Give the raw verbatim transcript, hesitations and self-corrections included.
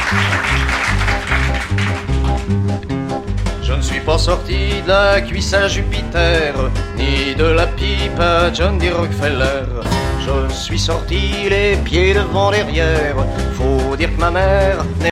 Je ne suis pas sorti de la cuisse à Jupiter, ni de la pipe à John D. Rockefeller. Je suis sorti les pieds devant derrière. Faut dire que ma mère